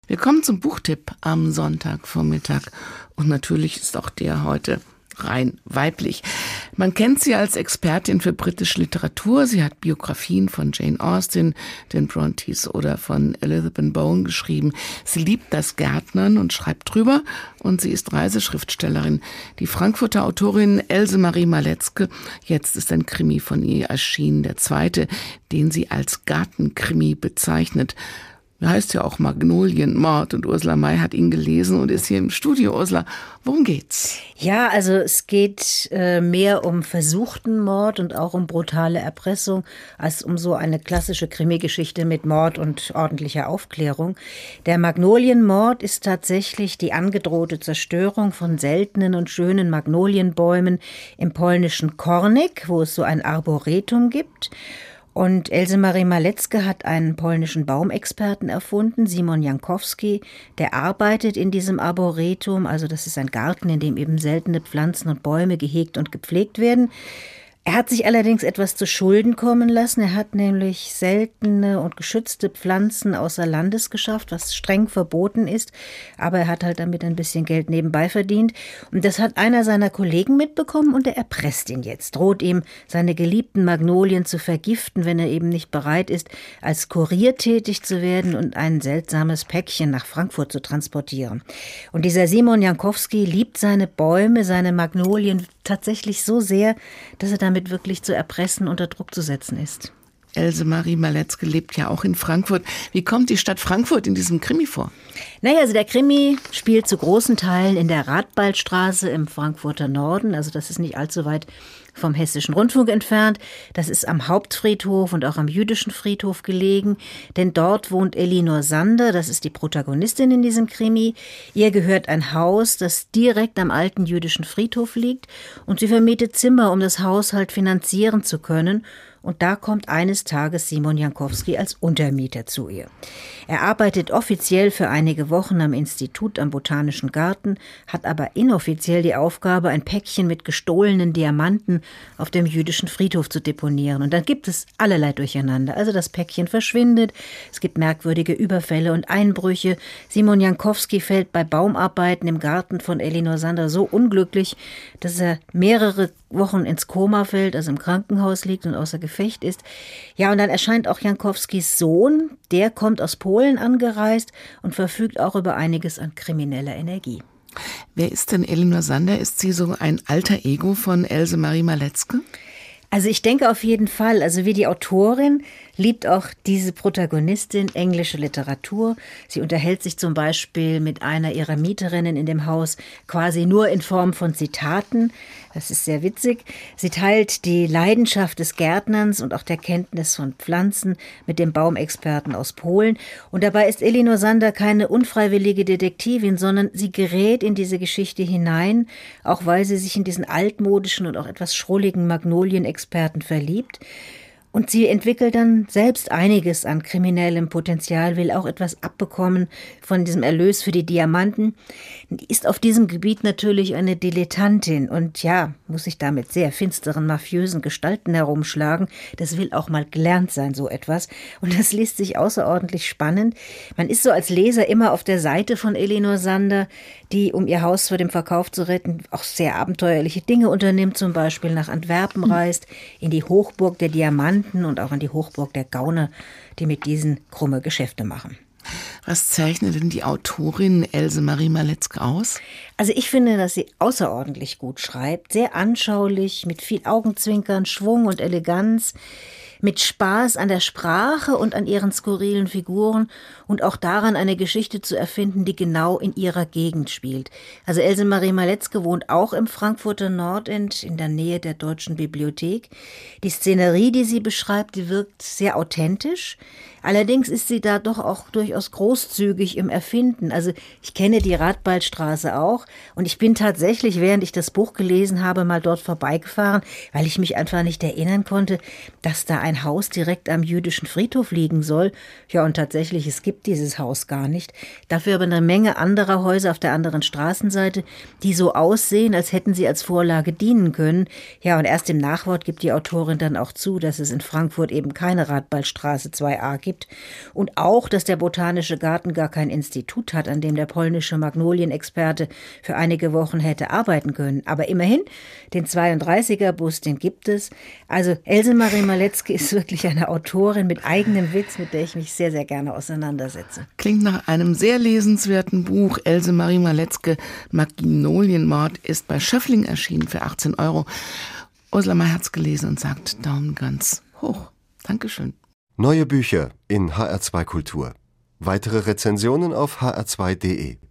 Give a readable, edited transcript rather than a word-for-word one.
Wir kommen zum Buchtipp am Sonntagvormittag und natürlich ist auch der heute rein weiblich. Man kennt sie als Expertin für britische Literatur. Sie hat Biografien von Jane Austen, den Brontes oder von Elizabeth Bowen geschrieben. Sie liebt das Gärtnern und schreibt drüber und sie ist Reiseschriftstellerin. Die Frankfurter Autorin Else Marie Maletzke, jetzt ist ein Krimi von ihr erschienen, der zweite, den sie als Gartenkrimi bezeichnet. Heißt ja auch Magnolienmord und Ursula May hat ihn gelesen und ist hier im Studio. Ursula, worum geht's? Ja, also es geht mehr um versuchten Mord und auch um brutale Erpressung als um so eine klassische Krimi-Geschichte mit Mord und ordentlicher Aufklärung. Der Magnolienmord ist tatsächlich die angedrohte Zerstörung von seltenen und schönen Magnolienbäumen im polnischen Kornik, wo es so ein Arboretum gibt. Und Else Marie Maletzke hat einen polnischen Baumexperten erfunden, Simon Jankowski, der arbeitet in diesem Arboretum, also das ist ein Garten, in dem eben seltene Pflanzen und Bäume gehegt und gepflegt werden. Er hat sich allerdings etwas zu Schulden kommen lassen. Er hat nämlich seltene und geschützte Pflanzen außer Landes geschafft, was streng verboten ist. Aber er hat halt damit ein bisschen Geld nebenbei verdient. Und das hat einer seiner Kollegen mitbekommen und er erpresst ihn jetzt. Droht ihm, seine geliebten Magnolien zu vergiften, wenn er eben nicht bereit ist, als Kurier tätig zu werden und ein seltsames Päckchen nach Frankfurt zu transportieren. Und dieser Simon Jankowski liebt seine Bäume, seine Magnolien tatsächlich so sehr, dass er damit wirklich zu erpressen, unter Druck zu setzen ist. Else Marie Maletzke lebt ja auch in Frankfurt. Wie kommt die Stadt Frankfurt in diesem Krimi vor? Naja, also der Krimi spielt zu großen Teilen in der Radbaldstraße im Frankfurter Norden. Also das ist nicht allzu weit vom Hessischen Rundfunk entfernt. Das ist am Hauptfriedhof und auch am jüdischen Friedhof gelegen. Denn dort wohnt Elinor Sander, das ist die Protagonistin in diesem Krimi. Ihr gehört ein Haus, das direkt am alten jüdischen Friedhof liegt. Und sie vermietet Zimmer, um das Haus halt finanzieren zu können. Und da kommt eines Tages Simon Jankowski als Untermieter zu ihr. Er arbeitet offiziell für einige Wochen am Institut am Botanischen Garten, hat aber inoffiziell die Aufgabe, ein Päckchen mit gestohlenen Diamanten auf dem jüdischen Friedhof zu deponieren. Und dann gibt es allerlei Durcheinander. Also das Päckchen verschwindet, es gibt merkwürdige Überfälle und Einbrüche. Simon Jankowski fällt bei Baumarbeiten im Garten von Elinor Sander so unglücklich, dass er mehrere Wochen ins Koma fällt, also im Krankenhaus liegt und außer Gefecht ist. Ja, und dann erscheint auch Jankowskis Sohn, der kommt aus Polen angereist und verfügt auch über einiges an krimineller Energie. Wer ist denn Elinor Sander? Ist sie so ein alter Ego von Else Marie Maletzke? Also ich denke auf jeden Fall, also wie die Autorin liebt auch diese Protagonistin englische Literatur. Sie unterhält sich zum Beispiel mit einer ihrer Mieterinnen in dem Haus quasi nur in Form von Zitaten. Das ist sehr witzig. Sie teilt die Leidenschaft des Gärtnerns und auch der Kenntnis von Pflanzen mit dem Baumexperten aus Polen. Und dabei ist Elinor Sander keine unfreiwillige Detektivin, sondern sie gerät in diese Geschichte hinein, auch weil sie sich in diesen altmodischen und auch etwas schrulligen Magnolienexperten verliebt. Und sie entwickelt dann selbst einiges an kriminellem Potenzial, will auch etwas abbekommen von diesem Erlös für die Diamanten, ist auf diesem Gebiet natürlich eine Dilettantin und ja, muss sich da mit sehr finsteren, mafiösen Gestalten herumschlagen. Das will auch mal gelernt sein, so etwas. Und das liest sich außerordentlich spannend. Man ist so als Leser immer auf der Seite von Elinor Sander, die, um ihr Haus vor dem Verkauf zu retten, auch sehr abenteuerliche Dinge unternimmt, zum Beispiel nach Antwerpen reist, in die Hochburg der Diamanten und auch in die Hochburg der Gauner, die mit diesen krumme Geschäfte machen. Was zeichnet denn die Autorin Else Marie Maletzke aus? Also ich finde, dass sie außerordentlich gut schreibt, sehr anschaulich, mit viel Augenzwinkern, Schwung und Eleganz, mit Spaß an der Sprache und an ihren skurrilen Figuren und auch daran, eine Geschichte zu erfinden, die genau in ihrer Gegend spielt. Also Else Marie Maletzke wohnt auch im Frankfurter Nordend in der Nähe der Deutschen Bibliothek. Die Szenerie, die sie beschreibt, die wirkt sehr authentisch. Allerdings ist sie da doch auch durchaus großzügig im Erfinden. Also ich kenne die Radbaldstraße auch und ich bin tatsächlich, während ich das Buch gelesen habe, mal dort vorbeigefahren, weil ich mich einfach nicht erinnern konnte, dass da ein ein Haus direkt am jüdischen Friedhof liegen soll. Ja, und tatsächlich, es gibt dieses Haus gar nicht. Dafür aber eine Menge anderer Häuser auf der anderen Straßenseite, die so aussehen, als hätten sie als Vorlage dienen können. Ja, und erst im Nachwort gibt die Autorin dann auch zu, dass es in Frankfurt eben keine Radballstraße 2a gibt und auch, dass der Botanische Garten gar kein Institut hat, an dem der polnische Magnolienexperte für einige Wochen hätte arbeiten können. Aber immerhin, den 32er-Bus, den gibt es. Also Else Marie Maletzke ist wirklich eine Autorin mit eigenem Witz, mit der ich mich sehr, sehr gerne auseinandersetze. Klingt nach einem sehr lesenswerten Buch. Else Marie Maletzke, Magnolienmord, ist bei Schöffling erschienen für 18 €. Ursula May hat's gelesen und sagt Daumen ganz hoch. Dankeschön. Neue Bücher in HR2 Kultur. Weitere Rezensionen auf hr2.de.